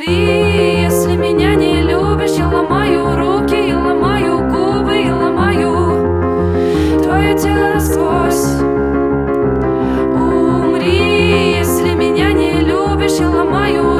Умри, если меня не любишь. Я ломаю руки, я ломаю губы, я ломаю твое тело насквозь. Умри, если меня не любишь. Я ломаю